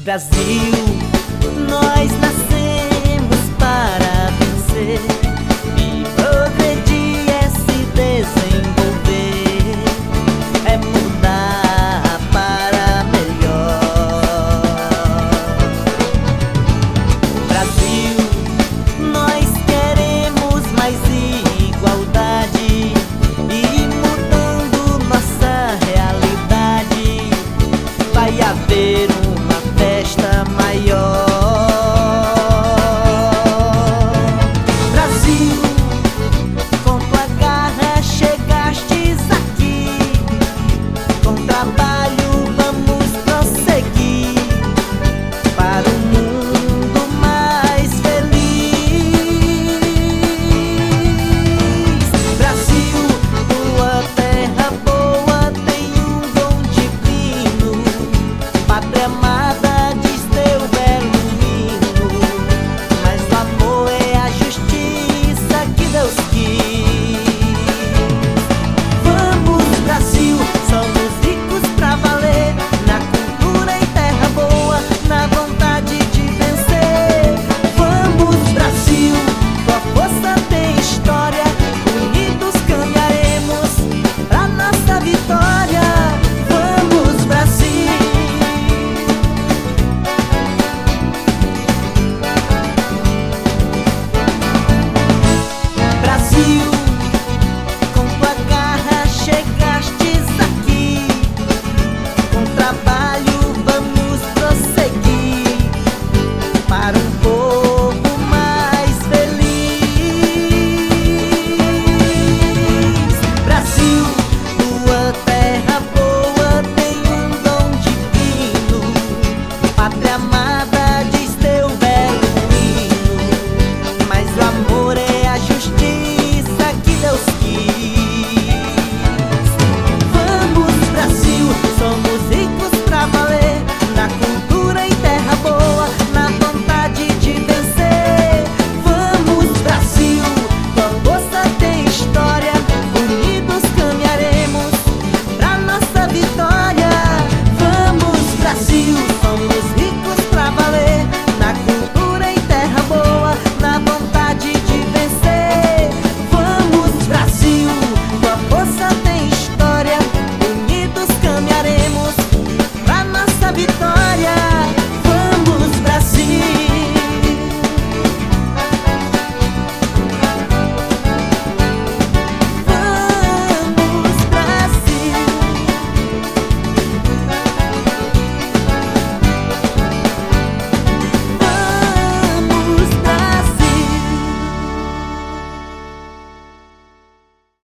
Brasil, nós nascemos para vencer e progredir é se desenvolver, é mudar para melhor. Brasil, nós queremos mais igualdade e mudando nossa realidade vai haver uma festa maior. Brasil, com tua garra chegastes aqui, com trabalho vamos prosseguir para um mundo mais feliz. Brasil, tua terra boa tem um dom divino, pátria amada diz teu belo hino, mas o amor é a justiça que Deus quis. Vamos Brasil, somos ricos pra valer, na cultura e terra boa, na vontade de vencer. Vamos Brasil, tua força tem história, unidos caminharemos pra nossa vitória. Vamos Brasil. Brasil, com tua garra chegastes aqui, com trabalho vamos prosseguir para um povo mais feliz. Brasil, tua terra boa tem um dom divino, pátria amada